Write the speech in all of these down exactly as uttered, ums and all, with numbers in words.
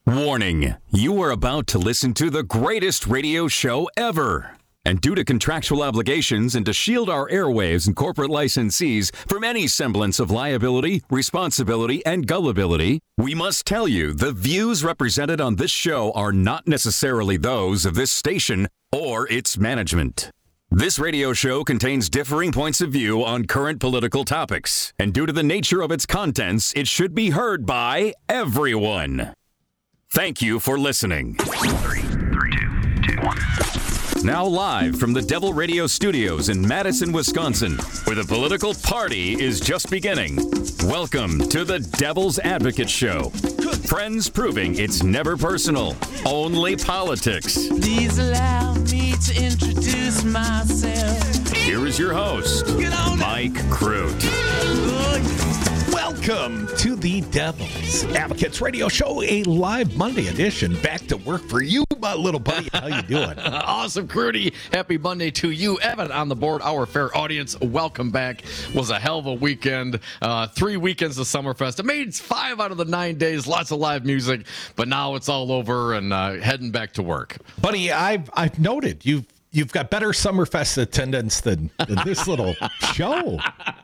Warning, you are about to listen to the greatest radio show ever. And due to contractual obligations and to shield our airwaves and corporate licensees from any semblance of liability, responsibility, and gullibility, we must tell you the views represented on this show are not necessarily those of this station or its management. This radio show contains differing points of view on current political topics, and due to the nature of its contents, it should be heard by everyone. Thank you for listening. Three, three, two, two, one. Now live from the Devil Radio Studios in Madison, Wisconsin, where the political party is just beginning. Welcome to the Devil's Advocate Show. Friends proving it's never personal, only politics. Please allow me to introduce myself. Here is your host, Mike Crute. Welcome to the Devil's Advocates Radio Show, a live Monday edition. Back to work for you, my little buddy. How you doing? Awesome, Crudy. Happy Monday to you. Evan on the board, our fair audience. Welcome back. Was a hell of a weekend. Uh, three weekends of Summerfest. It made five out of the nine days. Lots of live music. But now it's all over and uh, heading back to work. Buddy, I've I've noted you've you've got better Summerfest attendance than, than this little show.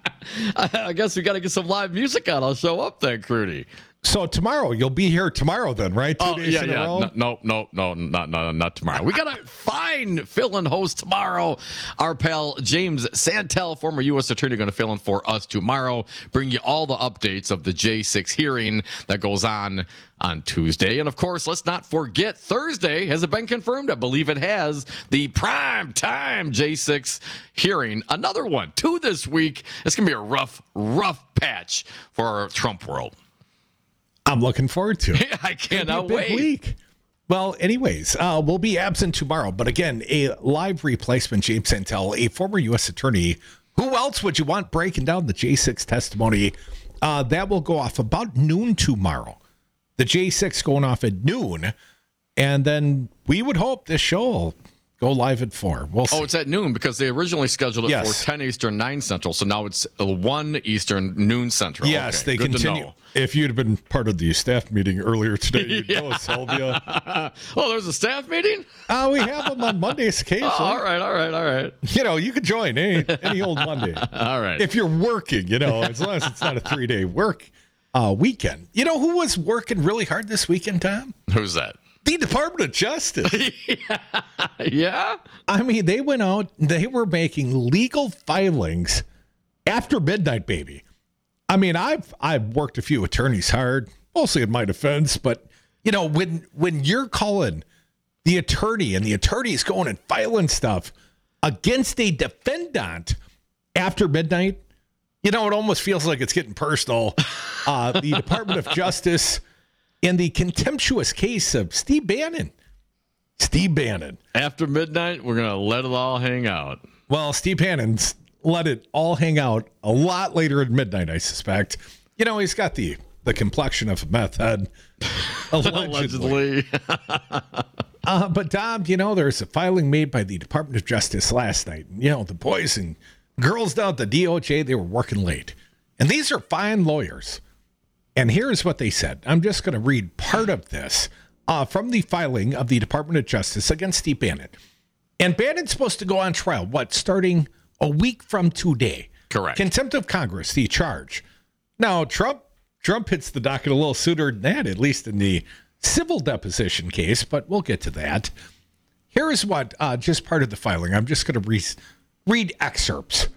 I guess we got to get some live music on. I'll show up then, Crudy. So tomorrow, you'll be here tomorrow then, right? Two oh, days yeah, in yeah. a row? No, no, no, no, not, not, not tomorrow. We got a fine fill-in host tomorrow. Our pal James Santel, former U S attorney, going to fill in for us tomorrow. Bring you all the updates of the J six hearing that goes on on Tuesday. And, of course, let's not forget Thursday. Has it been confirmed? I believe it has. The prime time J six hearing. Another one. Two this week. It's going to be a rough, rough patch for our Trump world. I'm looking forward to it. I cannot It'll be a big wait. Week. Well, anyways, uh, we'll be absent tomorrow. But again, a live replacement, James Santel, a former U S attorney. Who else would you want breaking down the J six testimony? Uh, that will go off about noon tomorrow. The J six going off at noon. And then we would hope this show will go live at four. We'll see. Oh, it's at noon because they originally scheduled it Yes. for ten Eastern, nine Central. So now it's one Eastern, noon Central. Yes, Okay, they good to continue. know. If you'd have been part of the staff meeting earlier today, you'd know, Sylvia. Oh, there's a staff meeting? Uh, we have them on Mondays occasionally. Oh, all right, all right, all right. You know, you could join any, any old Monday. All right. If you're working, you know, as long as it's not a three-day work uh, weekend. You know who was working really hard this weekend, Tom? Who's that? The Department of Justice. Yeah? I mean, they went out, they were making legal filings after midnight, baby. I mean, I've I've worked a few attorneys hard, mostly in my defense, but you know, when when you're calling the attorney and the attorney's going and filing stuff against a defendant after midnight, you know, it almost feels like it's getting personal. Uh, the Department of Justice in the contemptuous case of Steve Bannon. Steve Bannon. After midnight, we're going to let it all hang out. Well, Steve Bannon's let it all hang out a lot later at midnight, I suspect. You know, he's got the, the complexion of a meth head. Allegedly. Allegedly. uh, but, Dom, you know, there's a filing made by the Department of Justice last night. You know, the boys and girls down at the D O J, they were working late. And these are fine lawyers. And here's what they said. I'm just going to read part of this uh, from the filing of the Department of Justice against Steve Bannon. And Bannon's supposed to go on trial, what, starting a week from today? Correct. Contempt of Congress, the charge. Now, Trump Trump hits the docket a little sooner than that, at least in the civil deposition case, but we'll get to that. Here is what, uh, just part of the filing. I'm just going to re- read excerpts.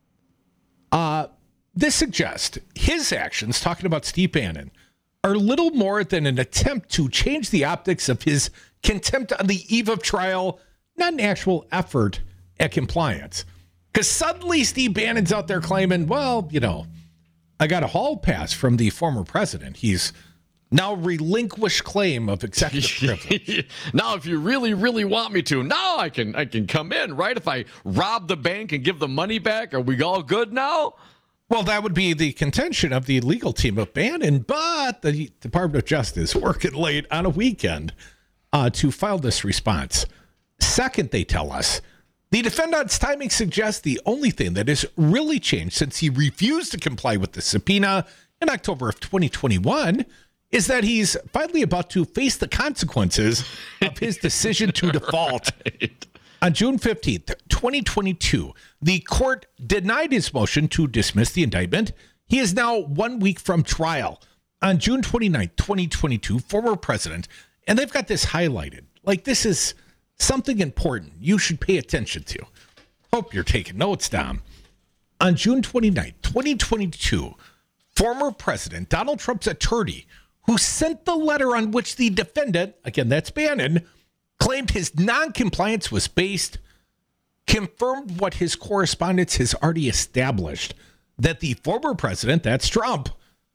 Uh, this suggests his actions, talking about Steve Bannon, are little more than an attempt to change the optics of his contempt on the eve of trial, not an actual effort at compliance. Because suddenly Steve Bannon's out there claiming, well, you know, I got a hall pass from the former president. He's now relinquished claim of executive privilege. Now, if you really, really want me to, now I can I can come in, right? If I rob the bank and give the money back, are we all good now? Well, that would be the contention of the legal team of Bannon, but the Department of Justice working late on a weekend uh, to file this response. Second, they tell us, the defendant's timing suggests the only thing that has really changed since he refused to comply with the subpoena in October of twenty twenty-one is that he's finally about to face the consequences of his decision to default. Right. On June fifteenth, twenty twenty-two, the court denied his motion to dismiss the indictment. He is now one week from trial. On June twenty-ninth, twenty twenty-two, former president, and they've got this highlighted. Like, this is something important you should pay attention to. Hope you're taking notes, Dom. On June twenty-ninth, twenty twenty-two, former President Donald Trump's attorney, who sent the letter on which the defendant, again, that's Bannon, claimed his noncompliance was based, confirmed what his correspondence has already established, that the former president, that's Trump,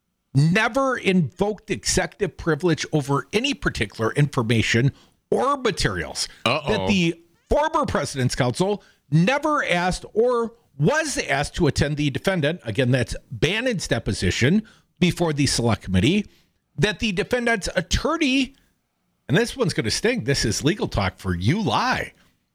never invoked executive privilege over any particular information or materials. Uh-oh. That the former president's counsel never asked or was asked to attend the defendant, again, that's Bannon's deposition before the select committee, that the defendant's attorney, and this one's going to sting, this is legal talk for you lie.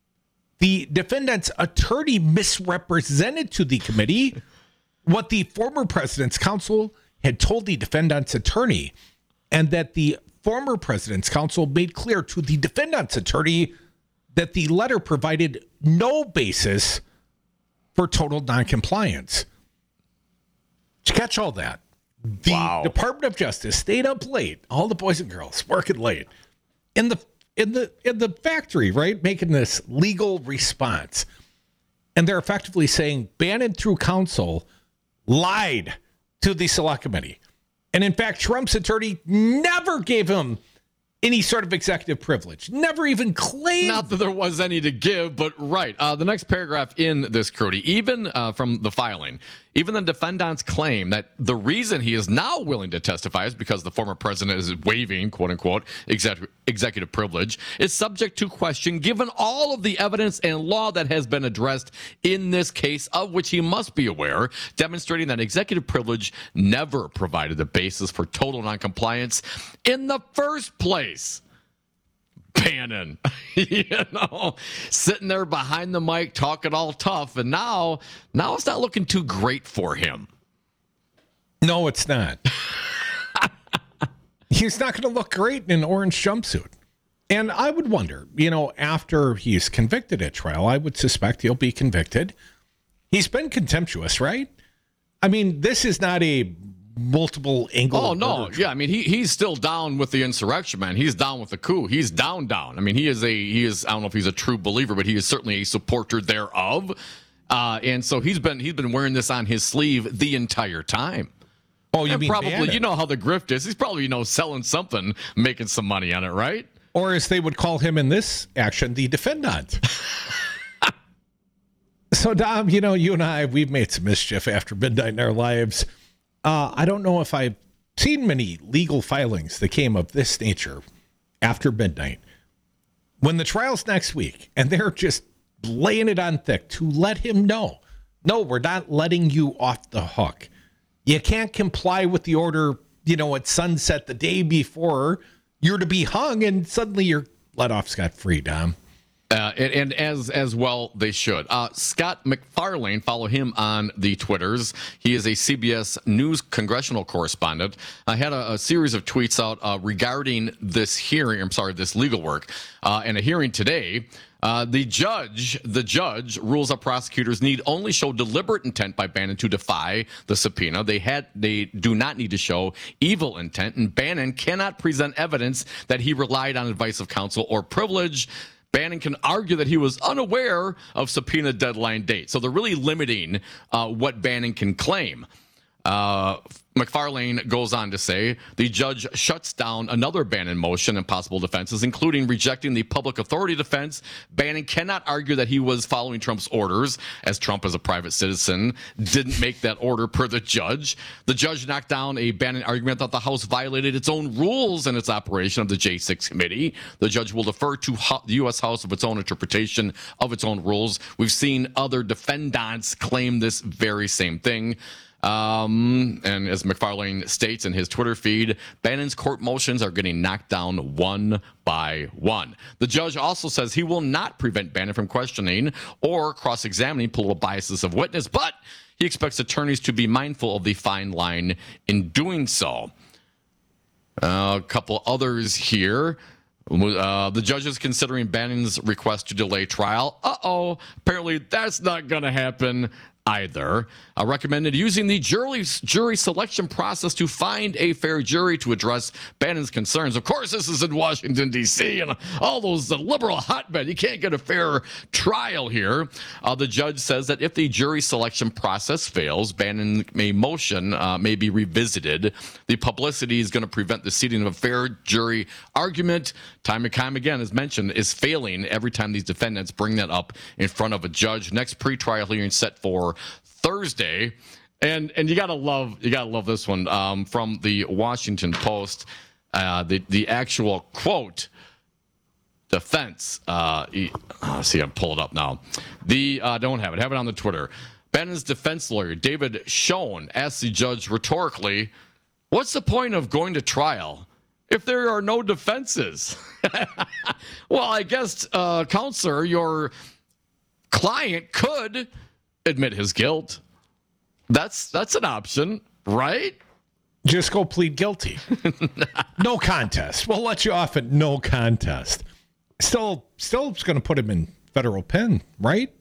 The defendant's attorney misrepresented to the committee what the former president's counsel had told the defendant's attorney, and that the former president's counsel made clear to the defendant's attorney that the letter provided no basis for total noncompliance. Did you catch all that? The Wow. Department of Justice stayed up late, all the boys and girls working late in the in the in the factory, right, making this legal response. And they're effectively saying Bannon through counsel lied to the select committee. And in fact, Trump's attorney never gave him any sort of executive privilege, never even claimed. Not that there was any to give, but right. Uh, the next paragraph in this, Crudy, even uh, from the filing, even the defendants claim that the reason he is now willing to testify is because the former president is waiving, quote unquote, exec- executive privilege, is subject to question given all of the evidence and law that has been addressed in this case, of which he must be aware, demonstrating that executive privilege never provided the basis for total noncompliance in the first place. Bannon, you know, sitting there behind the mic talking all tough, and now, now it's not looking too great for him. No, it's not. He's not going to look great in an orange jumpsuit. And I would wonder, you know, after he's convicted at trial, I would suspect he'll be convicted. He's been contemptuous, right? I mean, this is not a multiple angle. Oh, no. Yeah, I mean, he he's still down with the insurrection, man. He's down with the coup. He's down, down. I mean, he is a, he is, I don't know if he's a true believer, but he is certainly a supporter thereof. Uh, and so he's been, he's been wearing this on his sleeve the entire time. Oh, you and mean probably, Bannon? You know how the grift is. He's probably, you know, selling something, making some money on it, right? Or as they would call him in this action, the defendant. So, Dom, you know, you and I, we've made some mischief after midnight in our lives. Uh, I don't know if I've seen many legal filings that came of this nature after midnight. When the trial's next week, and they're just laying it on thick to let him know, no, we're not letting you off the hook. You can't comply with the order, you know, at sunset the day before you're to be hung, and suddenly you're let off scot-free, Dom. Uh, and, and as as well they should. Uh, Scott McFarlane, follow him on the Twitters. He is a C B S News congressional correspondent. I had a, a series of tweets out uh, regarding this hearing. I'm sorry, this legal work. Uh, and a hearing today. Uh, the judge, the judge rules that prosecutors need only show deliberate intent by Bannon to defy the subpoena. They had, they do not need to show evil intent, and Bannon cannot present evidence that he relied on advice of counsel or privilege. Bannon can argue that he was unaware of subpoena deadline date. So they're really limiting uh, what Bannon can claim. Uh, McFarlane goes on to say the judge shuts down another Bannon motion and possible defenses, including rejecting the public authority defense. Bannon cannot argue that he was following Trump's orders, as Trump, as a private citizen, didn't make that order per the judge. The judge knocked down a Bannon argument that the House violated its own rules in its operation of the J six committee. The judge will defer to the U S House of its own interpretation of its own rules. We've seen other defendants claim this very same thing. Um, and as McFarlane states in his Twitter feed, Bannon's court motions are getting knocked down one by one. The judge also says he will not prevent Bannon from questioning or cross-examining political biases of witness, but he expects attorneys to be mindful of the fine line in doing so. Uh, a couple others here. Uh, the judge is considering Bannon's request to delay trial. Uh-oh. Apparently that's not going to happen either. Uh, recommended using the jury, jury selection process to find a fair jury to address Bannon's concerns. Of course, this is in Washington, D C, and all those the liberal hotbed. You can't get a fair trial here. Uh, the judge says that if the jury selection process fails, Bannon may motion uh, may be revisited. The publicity is going to prevent the seating of a fair jury argument. Time and time again, as mentioned, is failing every time these defendants bring that up in front of a judge. Next pretrial hearing set for Thursday, and and you gotta love you gotta love this one um, from the Washington Post. Uh, the the actual quote defense. Uh, uh, see, I'm pull it up now. The uh, don't have it. Have it on the Twitter. Bannon's defense lawyer David Schoen asked the judge rhetorically, "What's the point of going to trial if there are no defenses?" Well, I guess, uh, counselor, your client could admit his guilt. That's that's an option, right? Just go plead guilty. No contest. We'll let you off at no contest. Still, still going to put him in federal pen, right?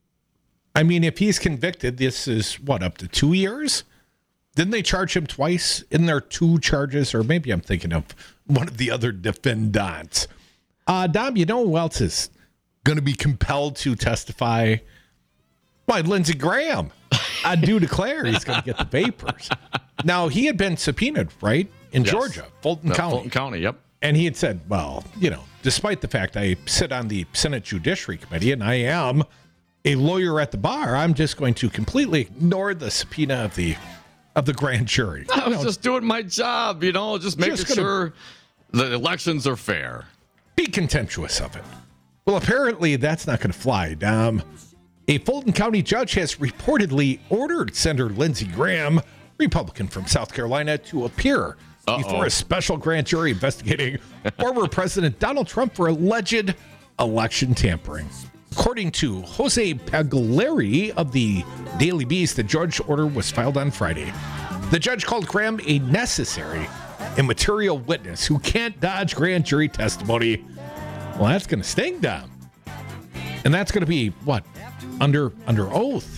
I mean, if he's convicted, this is what, up to two years? Didn't they charge him twice? Isn't there two charges? Or maybe I'm thinking of one of the other defendants. Uh, Dom, you know who else is going to be compelled to testify? Why, Lindsey Graham. I do declare he's going to get the papers. Now, he had been subpoenaed, right, in yes. Georgia, Fulton no, County. Fulton County, yep. And he had said, well, you know, despite the fact I sit on the Senate Judiciary Committee and I am a lawyer at the bar, I'm just going to completely ignore the subpoena of the of the grand jury. I was you know, just doing my job, you know, just making just sure the elections are fair. Be contemptuous of it. Well, apparently that's not going to fly. Um, a Fulton County judge has reportedly ordered Senator Lindsey Graham, Republican from South Carolina, to appear Uh-oh. before a special grand jury investigating former President Donald Trump for alleged election tampering. According to Jose Pagliari of the Daily Beast, the judge order was filed on Friday. The judge called Graham a necessary and material witness who can't dodge grand jury testimony. Well, that's going to sting them. And that's going to be, what, under under oath.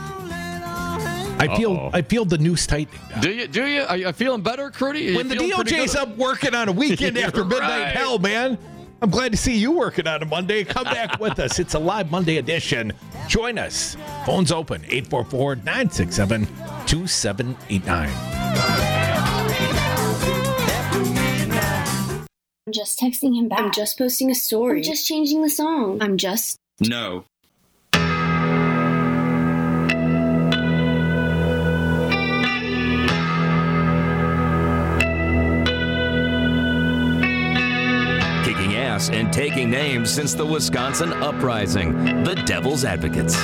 I feel Uh-oh. I feel the noose tightening down. Do you? Do you? Are you feeling better, Crudy? When the D O J's up working on a weekend after midnight right. hell, man. I'm glad to see you working on a Monday. Come back with us. It's a live Monday edition. Join us. Phones open, eight four four, nine six seven, two seven eight nine. I'm just texting him back. I'm just posting a story. I'm just changing the song. I'm just... No. Kicking ass and taking names since the Wisconsin uprising. The Devil's Advocates.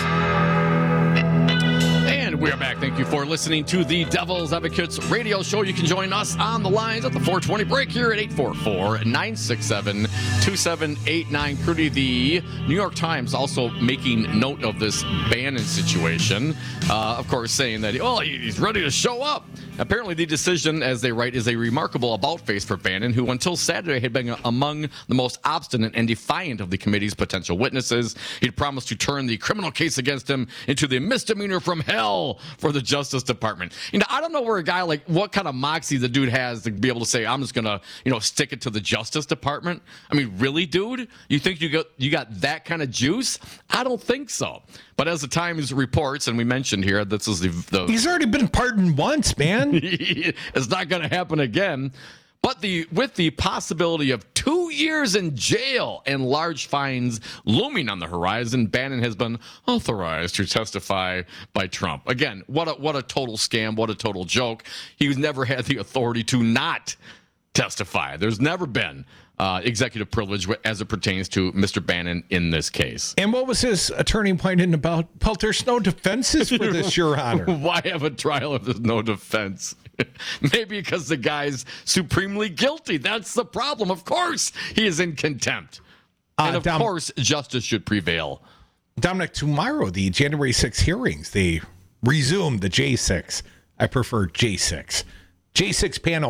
We are back. Thank you for listening to the Devil's Advocates radio show. You can join us on the lines at the four twenty break here at eight four four, nine six seven, two seven eight nine. Crudy, the New York Times also making note of this Bannon situation. Uh, of course, saying that, oh, he's ready to show up. Apparently, the decision, as they write, is a remarkable about-face for Bannon, who until Saturday had been among the most obstinate and defiant of the committee's potential witnesses. He'd promised to turn the criminal case against him into the misdemeanor from hell for the Justice Department. You know, I don't know where a guy like what kind of moxie the dude has to be able to say, I'm just gonna, you know, stick it to the Justice Department. I mean, really, dude? You think you got you got that kind of juice? I don't think so. But as the Times reports, and we mentioned here, this is the, the he's already been pardoned once, man. It's not going to happen again. But the with the possibility of two years in jail and large fines looming on the horizon, Bannon has been authorized to testify by Trump. Again, what a what a total scam, what a total joke. He's never had the authority to not testify. There's never been uh, executive privilege as it pertains to Mister Bannon in this case. And what was his attorney pointing about? Well, there's no defenses for this, Your Honor. Why have a trial if there's no defense? Maybe because the guy's supremely guilty. That's the problem. Of course, he is in contempt. Uh, and of Dom- course, justice should prevail. Dominic, tomorrow, the January sixth hearings, they resume the J six. I prefer J six. J six panel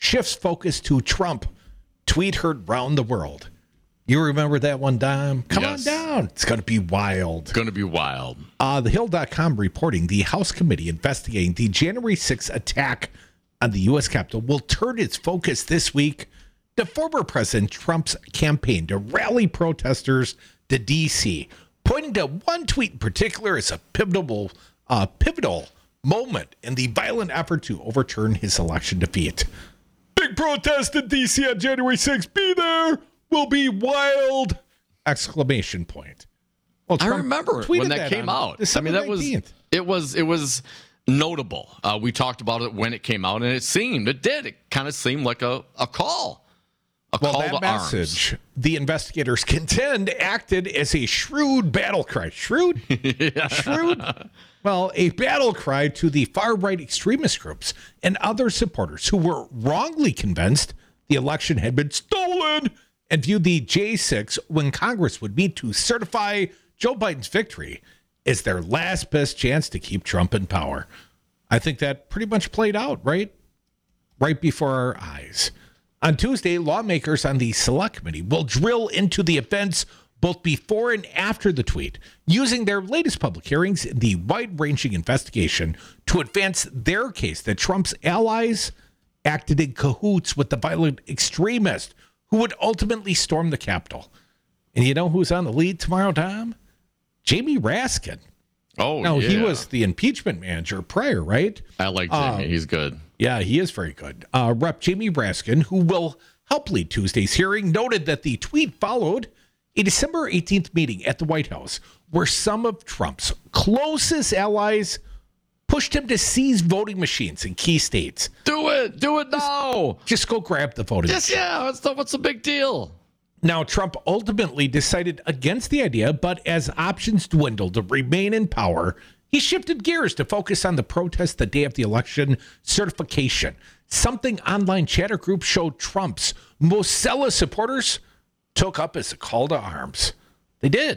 shifts focus to Trump. Tweet heard round the world. You remember that one, Dom? Come Yes. on down. It's going to be wild. It's going to be wild. Uh, the Hill dot com reporting the House committee investigating the January sixth attack on the U S Capitol will turn its focus this week to former President Trump's campaign to rally protesters to D C, pointing to one tweet in particular as a pivotal, uh, pivotal moment in the violent effort to overturn his election defeat. Big protest in D C on January sixth. Be there. Will be wild! Exclamation point. Well, I Trump remember tweeted when that, came out. I mean, that was nineteenth. it was it was notable. Uh, we talked about it when it came out, and it seemed it did. It kind of seemed like a, a call, a Well, call that to message, arms. the investigators contend, acted as a shrewd battle cry. Shrewd? Shrewd? Well, a battle cry to the far-right extremist groups and other supporters who were wrongly convinced the election had been stolen and viewed the J six, when Congress would meet to certify Joe Biden's victory, as their last best chance to keep Trump in power. I think that pretty much played out, right? Right before our eyes. On Tuesday, lawmakers on the Select Committee will drill into the events both before and after the tweet, using their latest public hearings in the wide-ranging investigation to advance their case that Trump's allies acted in cahoots with the violent extremist who would ultimately storm the Capitol. And you know who's on the lead tomorrow, Tom? Jamie Raskin. Oh, Now, yeah. he was the impeachment manager prior, right? I like Jamie. Um, He's good. Yeah, he is very good. Uh, Rep Jamie Raskin, who will help lead Tuesday's hearing, noted that the tweet followed a December eighteenth meeting at the White House where some of Trump's closest allies pushed him to seize voting machines in key states. Do it. Do it now. Just go grab the voting Yes, machine. yeah. What's the, what's the big deal? Now, Trump ultimately decided against the idea, but as options dwindled to remain in power, he shifted gears to focus on the protest the day of the election certification, something online chatter groups showed Trump's most zealous supporters took up as a call to arms. They did.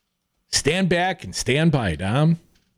Stand back and stand by, Dom.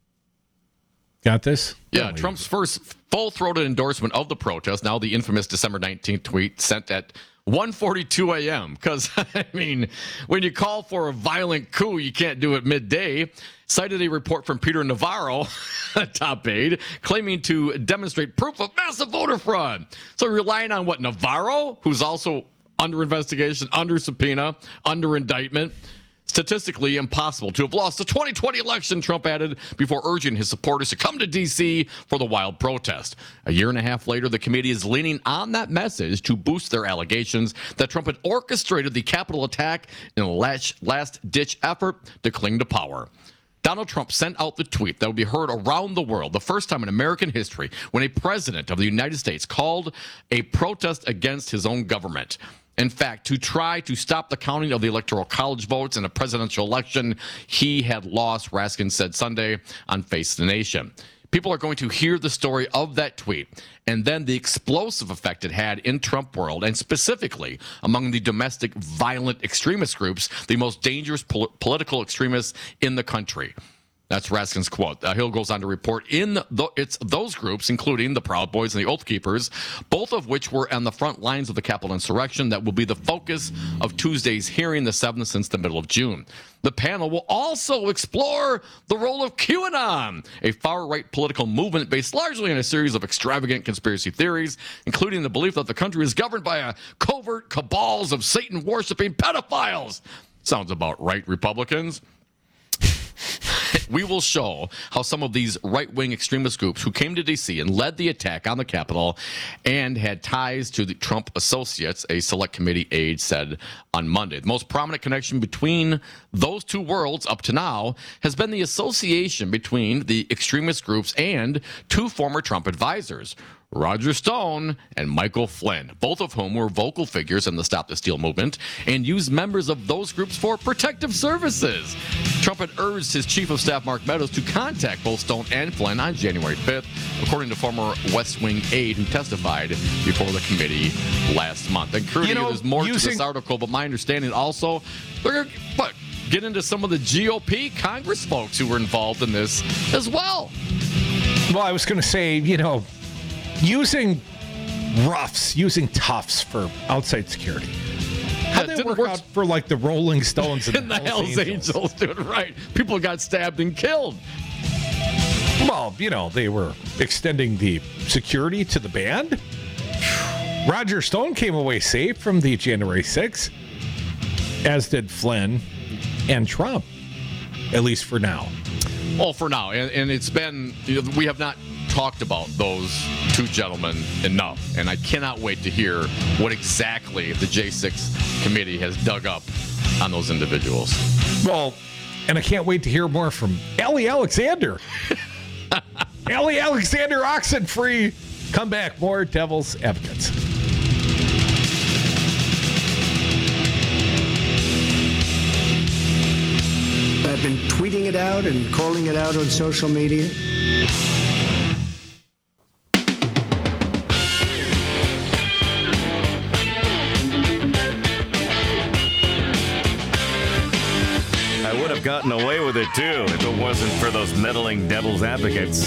Got this? Yeah, Trump's first full-throated endorsement of the protest, now the infamous December nineteenth tweet sent at one forty-two a.m. Because, I mean, when you call for a violent coup, you can't do it midday. Cited a report from Peter Navarro, a top aide, claiming to demonstrate proof of massive voter fraud. So relying on what, Navarro, who's also under investigation, under subpoena, under indictment. Statistically impossible to have lost the twenty twenty election, Trump added, before urging his supporters to come to D C for the wild protest. A year and a half later, the committee is leaning on that message to boost their allegations that Trump had orchestrated the Capitol attack in a last-ditch effort to cling to power. Donald Trump sent out the tweet that would be heard around the world, the first time in American history when a president of the United States called a protest against his own government. In fact, to try to stop the counting of the Electoral College votes in a presidential election he had lost, Raskin said Sunday on Face the Nation. People are going to hear the story of that tweet and then the explosive effect it had in Trump world, and specifically among the domestic violent extremist groups, the most dangerous pol- political extremists in the country. That's Raskin's quote. Uh, Hill goes on to report in the, it's those groups, including the Proud Boys and the Oath Keepers, both of which were on the front lines of the Capitol insurrection, that will be the focus of Tuesday's hearing, the seventh since the middle of June. The panel will also explore the role of QAnon, a far-right political movement based largely on a series of extravagant conspiracy theories, including the belief that the country is governed by a covert cabals of Satan-worshiping pedophiles. Sounds about right, Republicans. We will show how some of these right-wing extremist groups who came to D C and led the attack on the Capitol and had ties to the Trump associates, a select committee aide said on Monday. The most prominent connection between those two worlds up to now has been the association between the extremist groups and two former Trump advisors, Roger Stone and Michael Flynn, both of whom were vocal figures in the Stop the Steal movement and used members of those groups for protective services. Trump had urged his chief of staff, Mark Meadows, to contact both Stone and Flynn on January fifth, according to former West Wing aide who testified before the committee last month. And Curdy, You know, there's more using- to this article, but my understanding also, they're going to what, get into some of the G O P Congress folks who were involved in this as well. Well, I was going to say, you know, using roughs using toughs for outside security. How'd that didn't work work- out for like the Rolling Stones and, In the Hells Angels, dude, right. People got stabbed and killed. Well, you know, they were extending the security to the band. Roger Stone came away safe from the January sixth, as did Flynn and Trump, at least for now. Well, for now. And, and it's been, you know, we have not talked about those two gentlemen enough. And I cannot wait to hear what exactly the J six committee has dug up on those individuals. Well, and I can't wait to hear more from Ellie Alexander. Ellie Alexander Oxenfree. Come back, more Devil's Advocates. I've been tweeting it out and calling it out on social media. I would have gotten away with it too if it wasn't for those meddling devil's advocates.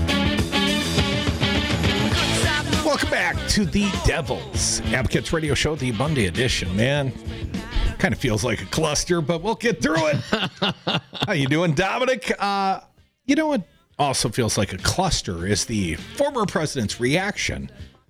Welcome back to the Devil's Advocates Radio Show, the Monday edition, man. Kind of feels like a cluster, but we'll get through it. How you doing, Dominic? Uh, you know what also feels like a cluster is the former president's reaction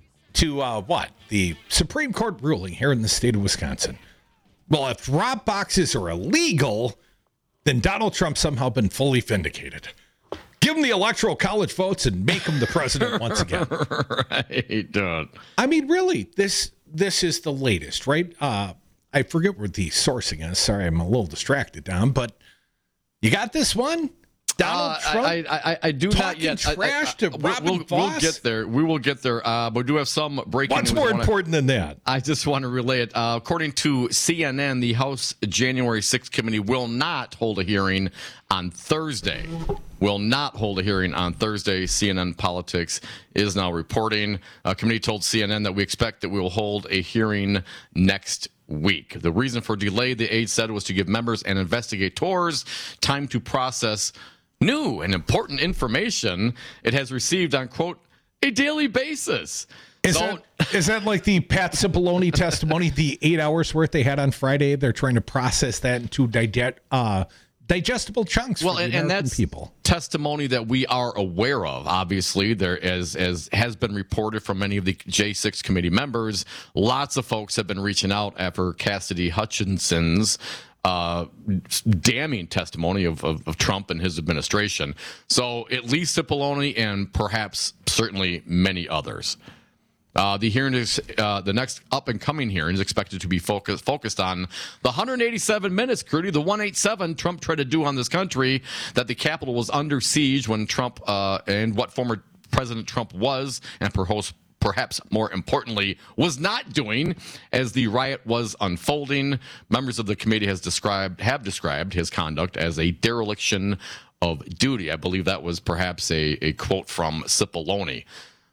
to uh, what? The Supreme Court ruling here in the state of Wisconsin. Well, if drop boxes are illegal, then Donald Trump's somehow been fully vindicated. Give him the electoral college votes and make him the president once again. Right, dude. I mean, really, this this is the latest, right? Uh, I forget where the sourcing is. Sorry, I'm a little distracted, Dom, but you got this one? Donald Uh, Trump I, I, I, I do not talking yet. I- I- trash to we'll- Robin we'll, we'll Voss? get there. We will get there. Uh, but we do have some breaking What's news. more I wanna- important than that? I just want to relay it. Uh, according to C N N, the House January sixth committee will not hold a hearing on Thursday. Will not hold a hearing on Thursday. C N N Politics is now reporting. A committee told C N N that we expect that we will hold a hearing next week. The reason for delay, the aide said, was to give members and investigators time to process new and important information it has received on, quote, a daily basis. Is, So- that, is that like the Pat Cipollone testimony, the eight hours worth they had on Friday? They're trying to process that into digest, uh, digestible chunks well, for the and, and American that's people. testimony that we are aware of. Obviously, there as as has been reported from many of the J six committee members. Lots of folks have been reaching out after Cassidy Hutchinson's uh, damning testimony of, of, of Trump and his administration. So at least Cipollone and perhaps certainly many others. Uh, the hearing is uh, the next up and coming hearing is expected to be focused focused on the one hundred eighty-seven minutes, Curdy, the one eighty-seven Trump tried to do on this country, that the Capitol was under siege when Trump uh, and what former President Trump was, and perhaps perhaps more importantly, was not doing as the riot was unfolding. Members of the committee has described have described his conduct as a dereliction of duty. I believe that was perhaps a, a quote from Cipollone.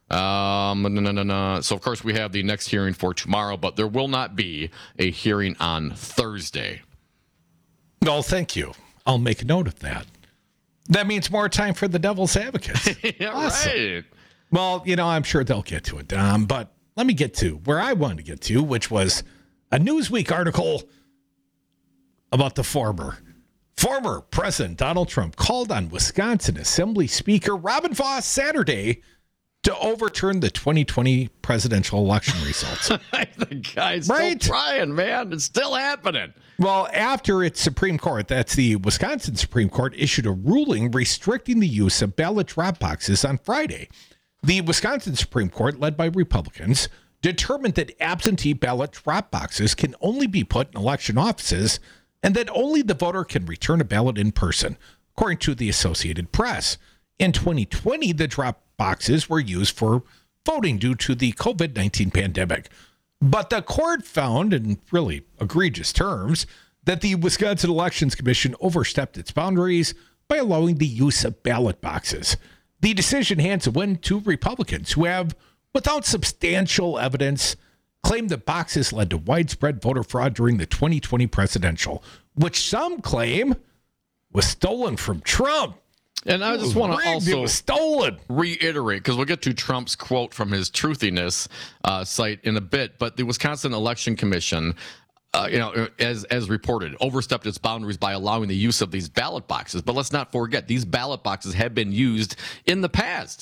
Um, no, no, no, no. So, of course, we have the next hearing for tomorrow, but there will not be a hearing on Thursday. Well, thank you. I'll make a note of that. That means more time for the Devil's Advocates. Yeah, Awesome. right. Well, you know, I'm sure they'll get to it, Dom, but let me get to where I wanted to get to, which was a Newsweek article about the former, former President Donald Trump called on Wisconsin Assembly Speaker Robin Voss Saturday to overturn the twenty twenty presidential election results. The guy's Right. still trying, man. It's still happening. Well, after its Supreme Court, that's the Wisconsin Supreme Court, issued a ruling restricting the use of ballot drop boxes on Friday. The Wisconsin Supreme Court, led by Republicans, determined that absentee ballot drop boxes can only be put in election offices and that only the voter can return a ballot in person, according to the Associated Press. In twenty twenty, the drop boxes were used for voting due to the covid nineteen pandemic. But the court found, in really egregious terms, that the Wisconsin Elections Commission overstepped its boundaries by allowing the use of ballot boxes. The decision hands a win to Republicans, who have, without substantial evidence, claimed that boxes led to widespread voter fraud during the twenty twenty presidential, which some claim was stolen from Trump. And I just want to also stolen. reiterate, because we'll get to Trump's quote from his Truthiness uh, site in a bit, but the Wisconsin Election Commission, uh, you know, as as reported, overstepped its boundaries by allowing the use of these ballot boxes. But let's not forget, these ballot boxes have been used in the past.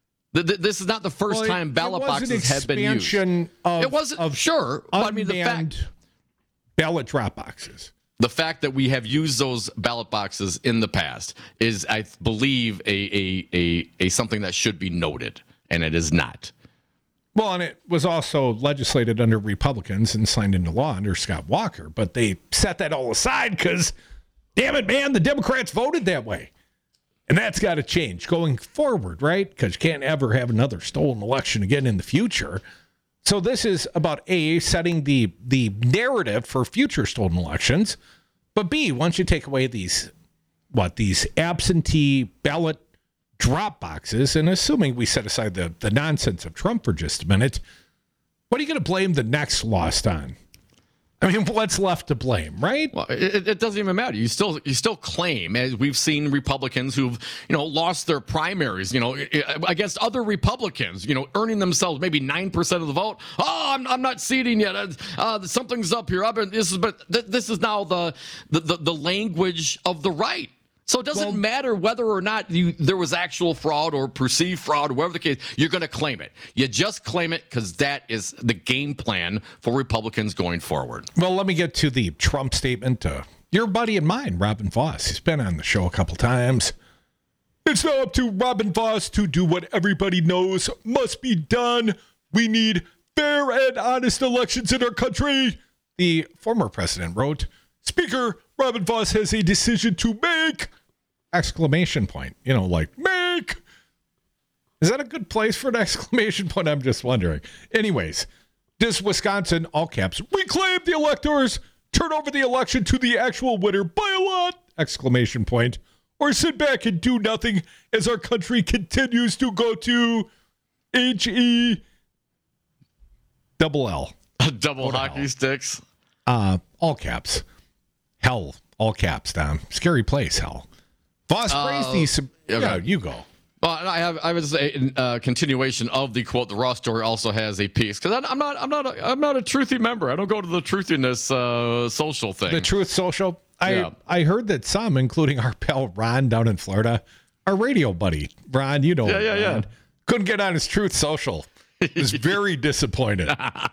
This is not the first well, time ballot it was boxes have been used. Of, it wasn't, of sure, but I mean, the fact ballot drop boxes. The fact that we have used those ballot boxes in the past is, I believe, a a a, a something that should be noted, and it is not. Well, and it was also legislated under Republicans and signed into law under Scott Walker, but they set that all aside because, damn it, man, the Democrats voted that way. And that's got to change going forward, right? Because you can't ever have another stolen election again in the future. So this is about A, setting the the narrative for future stolen elections, but B, once you take away these, what, these absentee ballot drop boxes, and assuming we set aside the, the nonsense of Trump for just a minute, what are you going to blame the next lost on? I mean, what's left to blame, right? Well, it, it doesn't even matter. You still you still claim, as we've seen Republicans who've, you know, lost their primaries, you know, against other Republicans, you know, earning themselves maybe nine percent of the vote. Oh, I'm, I'm not seating yet. Uh, something's up here. I've been, this is, but th- this is now the, the, the, the language of the right. So it doesn't well, matter whether or not you there was actual fraud or perceived fraud, or whatever the case, you're going to claim it. You just claim it because that is the game plan for Republicans going forward. Well, let me get to the Trump statement. Uh, your buddy and mine, Robin Voss, he's been on the show a couple times. It's now up to Robin Voss to do what everybody knows must be done. We need fair and honest elections in our country. The former president wrote, Speaker, Robin Voss has a decision to make! Exclamation point. You know, like, make! Is that a good place for an exclamation point? I'm just wondering. Anyways, does Wisconsin, all caps, reclaim the electors, turn over the election to the actual winner by a lot! Exclamation point. Or sit back and do nothing as our country continues to go to H E double L. Double hockey hell. Sticks. Uh, all caps. Hell, all caps, Don. Scary place, hell. Voss praised uh, these. Okay. Yeah, you go. Well, I have I was a uh, continuation of the quote. The Raw story also has a piece because I'm not I'm not a, I'm not a Truthy member. I don't go to the Truthiness uh, social thing. The Truth Social. I yeah. I heard that some, including our pal Ron down in Florida, our radio buddy Ron, you know, yeah, yeah, Ron, yeah, couldn't get on his Truth Social. He was very disappointed.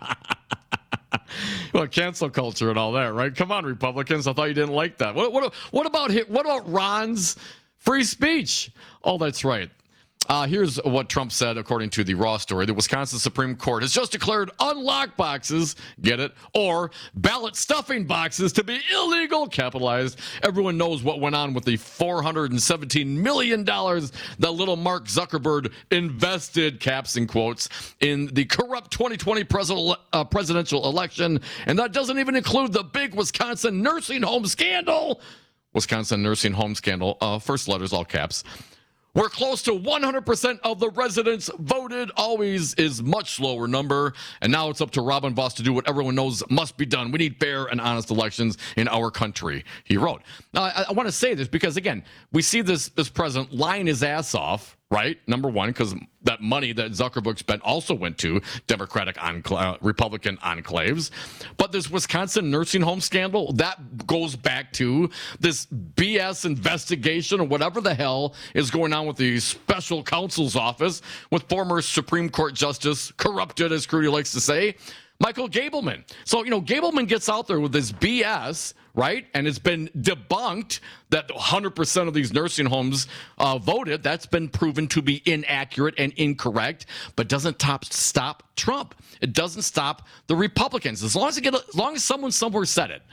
Well, cancel culture and all that, right? Come on, Republicans. I thought you didn't like that. What, what, what about what about Ron's free speech? Oh, that's right. Uh, here's what Trump said, according to the Raw story. The Wisconsin Supreme Court has just declared unlocked boxes, get it, or ballot stuffing boxes to be illegal, capitalized. Everyone knows what went on with the four hundred seventeen million dollars that little Mark Zuckerberg invested, caps and quotes, in the corrupt twenty twenty president, uh, presidential election. And that doesn't even include the big Wisconsin nursing home scandal. Wisconsin nursing home scandal, uh, first letters, all caps. We're close to one hundred percent of the residents voted. Always is much lower number. And now it's up to Robin Voss to do what everyone knows must be done. We need fair and honest elections in our country, he wrote. Now, I, I want to say this because, again, we see this, this president lying his ass off, right? Number one, because that money that Zuckerberg spent also went to Democratic encla- uh, Republican enclaves. But this Wisconsin nursing home scandal, that goes back to this B S investigation or whatever the hell is going on with the special counsel's office with former Supreme Court Justice, corrupted, as Crudy likes to say, Michael Gableman. So, you know, Gableman gets out there with this B S, right? And it's been debunked that one hundred percent of these nursing homes uh, voted. That's been proven to be inaccurate and incorrect, but doesn't top, stop Trump. It doesn't stop the Republicans. As long as, it get, as long as someone somewhere said it.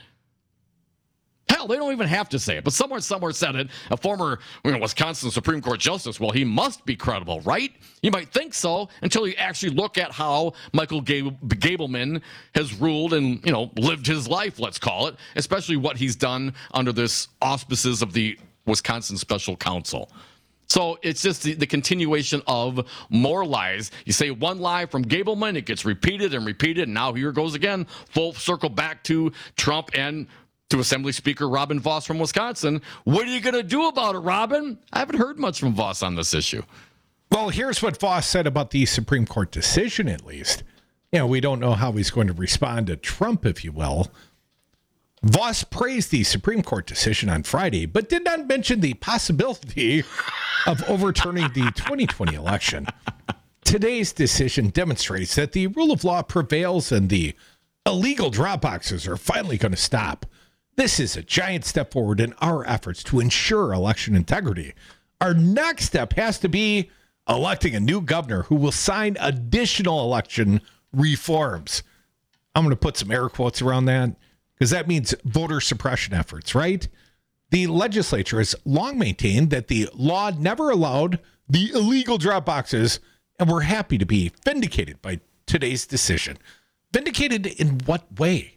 Hell, they don't even have to say it, but someone somewhere said it. A former you know, Wisconsin Supreme Court justice, well, he must be credible, right? You might think so until you actually look at how Michael Gableman has ruled and, you know, lived his life, let's call it, especially what he's done under this auspices of the Wisconsin Special Counsel. So it's just the, the continuation of more lies. You say one lie from Gableman, it gets repeated and repeated, and now here it goes again, full circle back to Trump and to Assembly Speaker Robin Vos from Wisconsin. What are you going to do about it, Robin? I haven't heard much from Vos on this issue. Well, here's what Vos said about the Supreme Court decision, at least. You know, we don't know how he's going to respond to Trump, if you will. Vos praised the Supreme Court decision on Friday, but did not mention the possibility of overturning the twenty twenty election. Today's decision demonstrates that the rule of law prevails and the illegal drop boxes are finally going to stop. This is a giant step forward in our efforts to ensure election integrity. Our next step has to be electing a new governor who will sign additional election reforms. I'm going to put some air quotes around that because that means voter suppression efforts, right? The legislature has long maintained that the law never allowed the illegal drop boxes, and we're happy to be vindicated by today's decision. Vindicated in what way?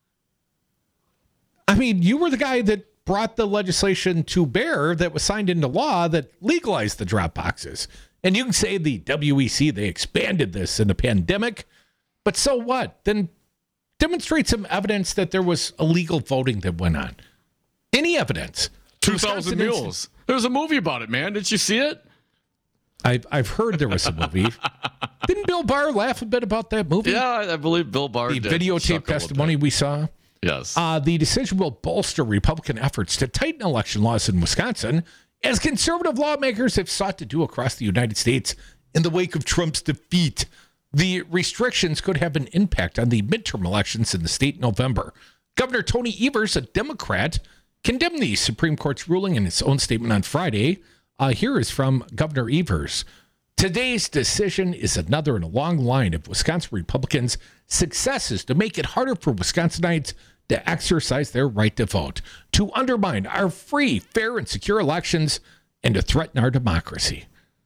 I mean, you were the guy that brought the legislation to bear that was signed into law that legalized the drop boxes. And you can say the W E C, they expanded this in the pandemic, but so what? Then demonstrate some evidence that there was illegal voting that went on. Any evidence. two thousand Mules. There was a movie about it, man. Did you see it? I've, I've heard there was a movie. Didn't Bill Barr laugh a bit about that movie? Yeah, I believe Bill Barr the did. The videotape Suck testimony we saw? Yes. Uh, the decision will bolster Republican efforts to tighten election laws in Wisconsin, as conservative lawmakers have sought to do across the United States in the wake of Trump's defeat. The restrictions could have an impact on the midterm elections in the state in November. Governor Tony Evers, a Democrat, condemned the Supreme Court's ruling in his own statement on Friday. Uh, here is from Governor Evers. Today's decision is another in a long line of Wisconsin Republicans' successes to make it harder for Wisconsinites to exercise their right to vote, to undermine our free, fair, and secure elections, and to threaten our democracy.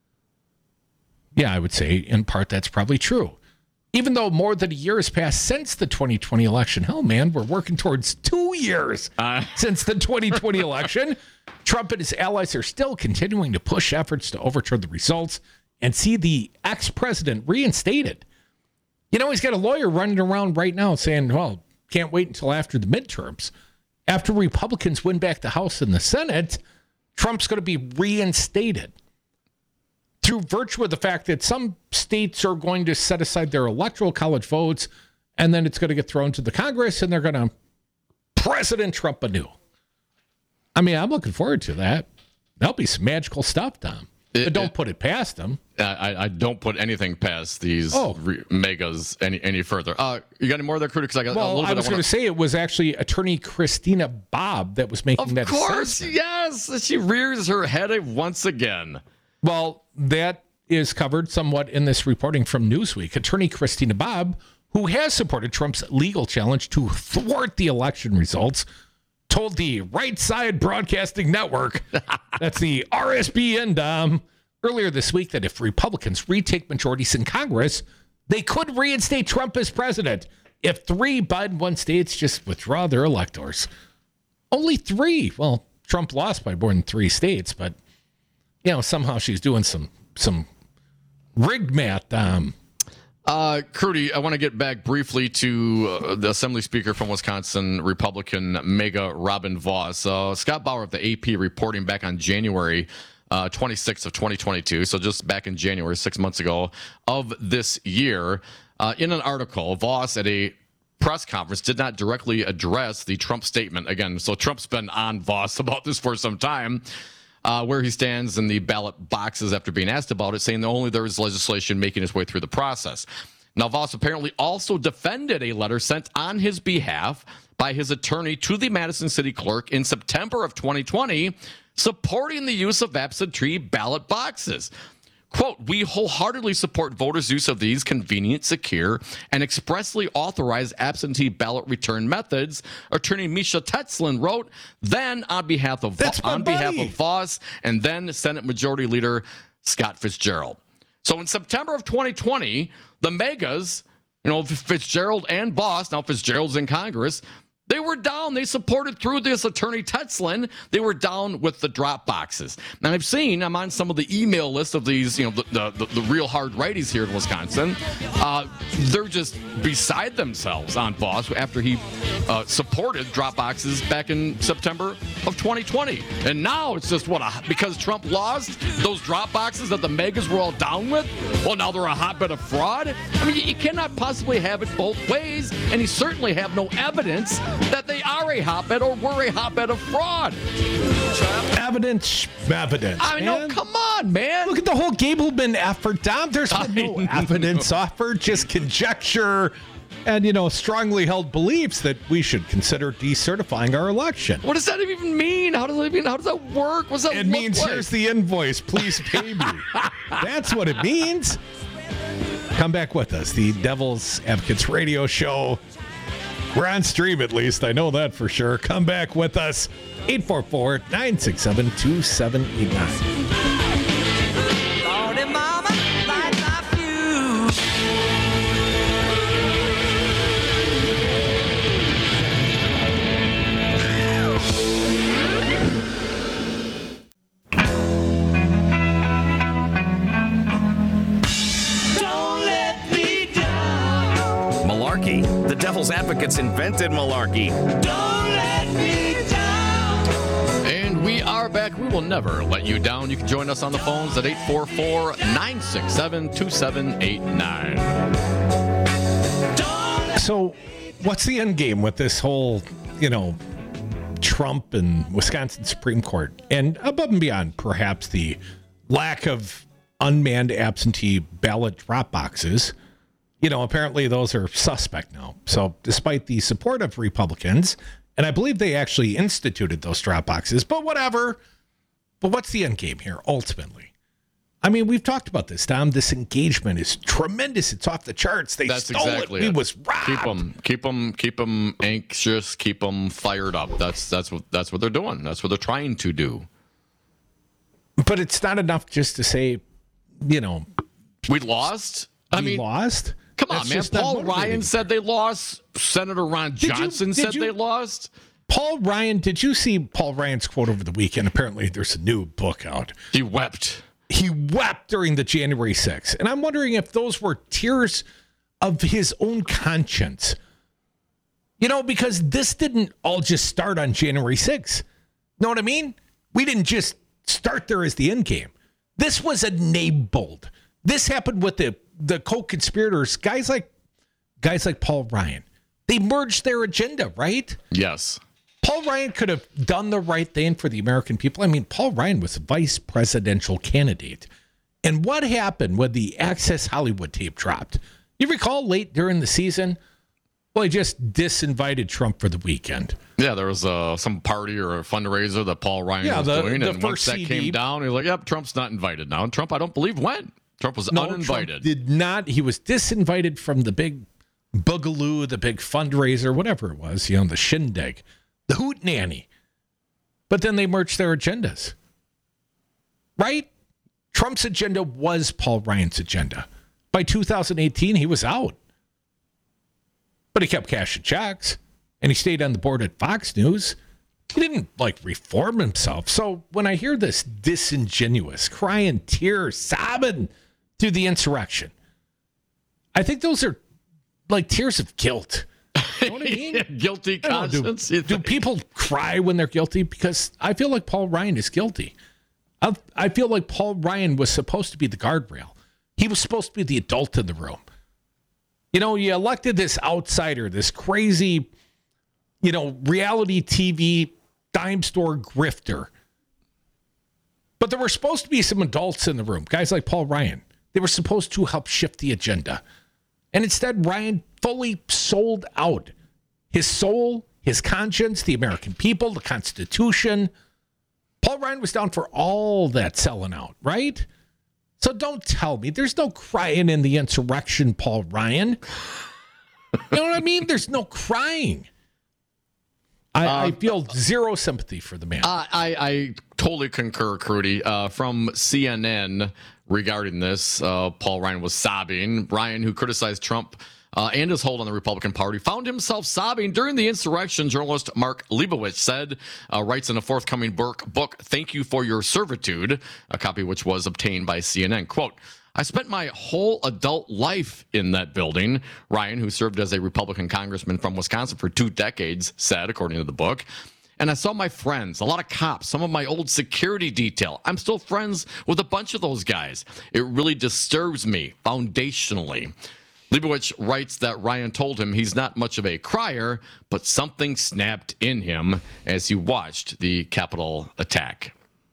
Yeah, I would say in part that's probably true. Even though more than a year has passed since the twenty twenty election, hell, man, we're working towards two years uh. since the twenty twenty election. Trump and his allies are still continuing to push efforts to overturn the results and see the ex-president reinstated. You know, he's got a lawyer running around right now saying, well, can't wait until after the midterms. After Republicans win back the House and the Senate, Trump's going to be reinstated through virtue of the fact that some states are going to set aside their electoral college votes, and then it's going to get thrown to the Congress, and they're going to President Trump anew. I mean, I'm looking forward to that. That'll be some magical stuff, Tom. It, but don't it, put it past them. I, I don't put anything past these oh. re- megas any any further. Uh, you got any more there, Crudy? Because I got well, a little bit. I was going to say it was actually Attorney Christina Bobb that was making of that assessment. Of course, yes. She rears her head once again. Well, that is covered somewhat in this reporting from Newsweek. Attorney Christina Bobb, who has supported Trump's legal challenge to thwart the election results, told the Right Side Broadcasting Network, that's the R S B N, Dom, earlier this week that if Republicans retake majorities in Congress, they could reinstate Trump as president if three Biden-won states just withdraw their electors. Only three. Well, Trump lost by more than three states, but, you know, somehow she's doing some some rigged math, Dom. Uh, Crudy, I want to get back briefly to uh, the Assembly Speaker from Wisconsin, Republican Mega Robin Vos. Uh, Scott Bauer of the A P reporting back on January uh, twenty-sixth of twenty twenty-two, so just back in January, six months ago of this year, uh, in an article, Vos at a press conference did not directly address the Trump statement. Again, so Trump's been on Vos about this for some time. Uh, where he stands in the ballot boxes after being asked about it, saying that only there is legislation making its way through the process. Now, Vos apparently also defended a letter sent on his behalf by his attorney to the Madison City Clerk in September of twenty twenty, supporting the use of absentee ballot boxes. Quote, we wholeheartedly support voters' use of these convenient, secure, and expressly authorized absentee ballot return methods, Attorney Misha Tetzlin wrote, then on behalf of That's on buddy. behalf of Vos and then Senate Majority Leader Scott Fitzgerald. So in September of twenty twenty, the megas, you know, Fitzgerald and Vos, now Fitzgerald's in Congress, they were down. They supported through this attorney Tetzlin. They were down with the drop boxes. Now I've seen, I'm on some of the email lists of these, you know, the the, the real hard righties here in Wisconsin. Uh, they're just beside themselves on Vos after he uh, supported drop boxes back in September of twenty twenty. And now it's just what, a, because Trump lost those drop boxes that the megas were all down with, well, now they're a hotbed of fraud. I mean, you, you cannot possibly have it both ways, and you certainly have no evidence that they are a hotbed or were a hotbed of fraud. Evidence, evidence. I mean, no, come on, man. Look at the whole Gableman effort, Dom. There's been no evidence offered, just conjecture and, you know, strongly held beliefs that we should consider decertifying our election. What does that even mean? How does that even, how does that work? What's that It look means like? Here's the invoice. Please pay me. That's what it means. Come back with us. The Devil's Advocates Radio Show. We're on stream, at least. I know that for sure. Come back with us. eight four four, nine six seven, two seven eight nine. Malarkey. The Devil's Advocates invented malarkey. Don't let me down. And we are back. We will never let you down. You can join us on the phones at eight four four, nine six seven, two seven eight nine. So, what's the end game with this whole, you know, Trump and Wisconsin Supreme Court? And above and beyond, perhaps, the lack of unmanned absentee ballot drop boxes. You know, apparently those are suspect now. So despite the support of Republicans, and I believe they actually instituted those drop boxes, but whatever. But what's the end game here, ultimately? I mean, we've talked about this, Tom. This engagement is tremendous. It's off the charts. They That's stole exactly it. We it. was robbed. Keep them, keep them, keep them anxious. Keep them fired up. That's that's what that's what they're doing. That's what they're trying to do. But it's not enough just to say, you know, we lost. I we mean, lost. Come on, That's man. just not Paul motivating. Ryan said they lost. Senator Ron Did you- Johnson did said you- they lost. Paul Ryan, did you see Paul Ryan's quote over the weekend? Apparently, there's a new book out. He wept. He wept during the January sixth. And I'm wondering if those were tears of his own conscience. You know, because this didn't all just start on January sixth. Know what I mean? We didn't just start there as the end game. This was enabled. This happened with the, the co-conspirators, guys like guys like Paul Ryan. They merged their agenda, right? Yes. Paul Ryan could have done the right thing for the American people. I mean, Paul Ryan was a vice presidential candidate. And what happened when the Access Hollywood tape dropped? You recall late during the season? Well, he just disinvited Trump for the weekend. Yeah, there was uh, some party or a fundraiser that Paul Ryan Yeah, was the- doing. the And once first that C D. came down, he was like, yep, Trump's not invited now. And Trump, I don't believe, went. Trump was No, uninvited. Trump did not. He was disinvited from the big boogaloo, the big fundraiser, whatever it was, you know, the shindig, the hoot nanny. But then they merged their agendas. Right? Trump's agenda was Paul Ryan's agenda. By two thousand eighteen, he was out. But he kept cashing checks, and he stayed on the board at Fox News. He didn't, like, reform himself. So when I hear this disingenuous, crying tears, sobbing through the insurrection, I think those are like tears of guilt. You know what I mean? Guilty I don't know, conscience. do, you do think? people cry when they're guilty? Because I feel like Paul Ryan is guilty. I, I feel like Paul Ryan was supposed to be the guardrail. He was supposed to be the adult in the room. You know, you elected this outsider, this crazy, you know, reality T V dime store grifter. But there were supposed to be some adults in the room, guys like Paul Ryan. They were supposed to help shift the agenda. And instead, Ryan fully sold out his soul, his conscience, the American people, the Constitution. Paul Ryan was down for all that selling out, right? So don't tell me there's no crying in the insurrection, Paul Ryan. You know what I mean? There's no crying. I, uh, I feel zero sympathy for the man. I, I, I totally concur, Crudy. Uh, from C N N regarding this, uh, Paul Ryan was sobbing. Ryan, who criticized Trump uh, and his hold on the Republican Party, found himself sobbing during the insurrection. Journalist Mark Leibowitz said, uh, writes in a forthcoming book, book, Thank You for Your Servitude, a copy which was obtained by C N N. Quote, I spent my whole adult life in that building. Ryan, who served as a Republican congressman from Wisconsin for two decades, said, according to the book. And I saw my friends, a lot of cops, some of my old security detail. I'm still friends with a bunch of those guys. It really disturbs me foundationally. Leibowitz writes that Ryan told him he's not much of a crier, but something snapped in him as he watched the Capitol attack.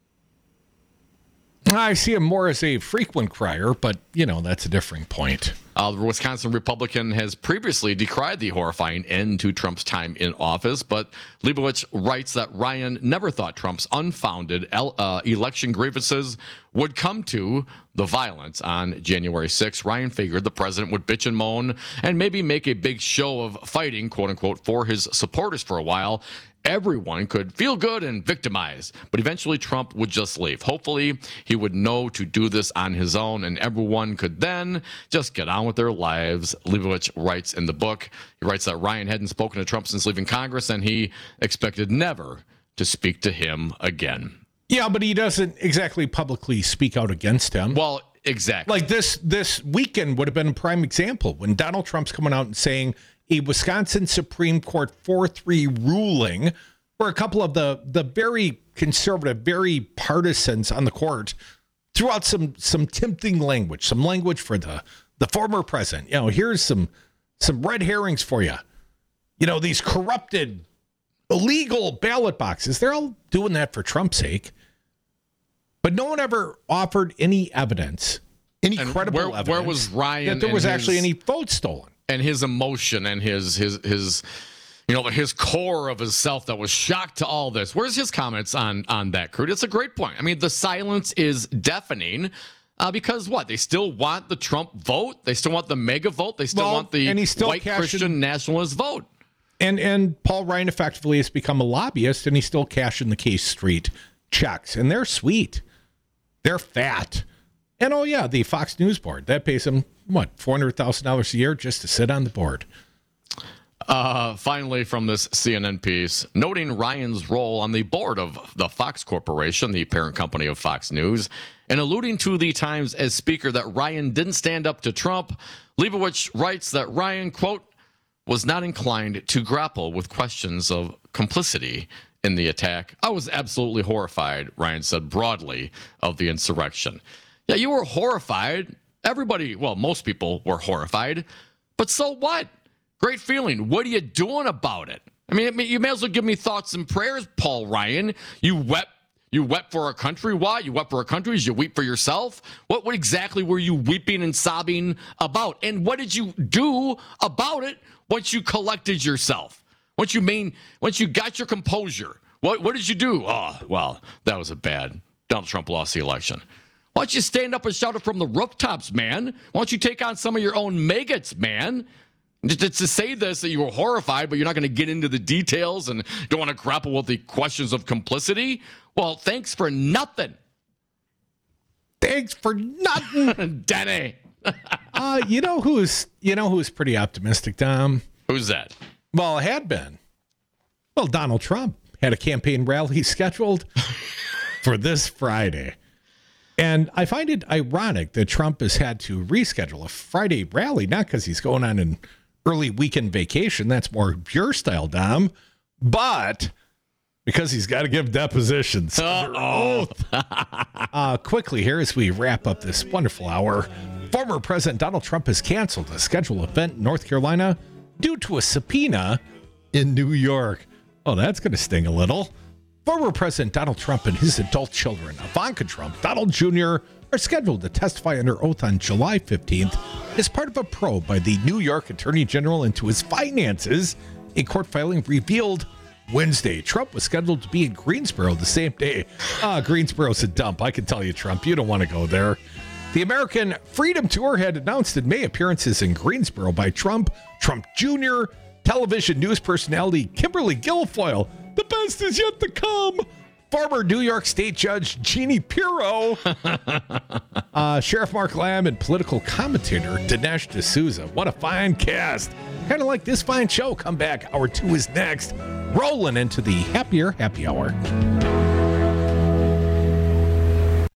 I see him more as a frequent crier, but, you know, that's a differing point. Uh, the Wisconsin Republican has previously decried the horrifying end to Trump's time in office, but Leibowitz writes that Ryan never thought Trump's unfounded uh, election grievances would come to the violence on January sixth. Ryan figured the president would bitch and moan and maybe make a big show of fighting, quote unquote, for his supporters for a while. Everyone could feel good and victimized, but eventually Trump would just leave. Hopefully, he would know to do this on his own, and everyone could then just get on with their lives. Leibowitz writes in the book, he writes that Ryan hadn't spoken to Trump since leaving Congress, and he expected never to speak to him again. Yeah, but he doesn't exactly publicly speak out against him. Well, exactly. Like this, this weekend would have been a prime example when Donald Trump's coming out and saying a Wisconsin Supreme Court four three ruling where a couple of the, the very conservative, very partisans on the court threw out some some tempting language, some language for the, the former president. You know, here's some some red herrings for you. You know, these corrupted, illegal ballot boxes. They're all doing that for Trump's sake. But no one ever offered any evidence, any and credible where, evidence where was Ryan that there and was his, actually any votes stolen. And his emotion and his his his you know his core of his self that was shocked to all this. Where's his comments on on that, Kurt? It's a great point. I mean, the silence is deafening uh, because what? They still want the Trump vote. They still want the mega vote. They still well, want the and he's still white cashing, Christian nationalist vote. And and Paul Ryan effectively has become a lobbyist, and he's still cashing the K Street checks, and they're sweet, they're fat. And, oh, yeah, the Fox News board, that pays him, what, four hundred thousand dollars a year just to sit on the board. Uh, finally, from this C N N piece, noting Ryan's role on the board of the Fox Corporation, the parent company of Fox News, and alluding to the times as speaker that Ryan didn't stand up to Trump, Leibowitz writes that Ryan, quote, was not inclined to grapple with questions of complicity in the attack. I was absolutely horrified, Ryan said broadly, of the insurrection. Yeah, you were horrified. Everybody, well, most people were horrified. But so what? Great feeling. What are you doing about it? I mean, you may as well give me thoughts and prayers, Paul Ryan. You wept. You wept for our country. Why? You wept for our country? Did you weep for yourself? What, what exactly were you weeping and sobbing about? And what did you do about it once you collected yourself? Once you main, once you got your composure? What, what did you do? Oh, well, that was a bad. Donald Trump lost the election. Why don't you stand up and shout it from the rooftops, man? Why don't you take on some of your own maggots, man? To, to say this, that you were horrified, but you're not going to get into the details and don't want to grapple with the questions of complicity? Well, thanks for nothing. Thanks for nothing, Denny. uh, you know who's you know who's pretty optimistic, Tom? Who's that? Well, it had been. Well, Donald Trump had a campaign rally scheduled for this Friday. And I find it ironic that Trump has had to reschedule a Friday rally, not because he's going on an early weekend vacation. That's more your style, Dom. But because he's got to give depositions under oath. uh, quickly here as we wrap up this wonderful hour, former President Donald Trump has canceled a scheduled event in North Carolina due to a subpoena in New York. Oh, that's going to sting a little. Former President Donald Trump and his adult children, Ivanka Trump, Donald Junior, are scheduled to testify under oath on July fifteenth as part of a probe by the New York Attorney General into his finances. A court filing revealed Wednesday Trump was scheduled to be in Greensboro the same day. Ah, Greensboro's a dump. I can tell you, Trump, you don't want to go there. The American Freedom Tour had announced in May appearances in Greensboro by Trump, Trump Junior, television news personality Kimberly Guilfoyle. The best is yet to come. former New York State Judge Jeannie Pirro, uh, Sheriff Mark Lamb, and political commentator Dinesh D'Souza. What a fine cast. Kind of like this fine show. Come back. Hour two is next. Rolling into the happier happy hour.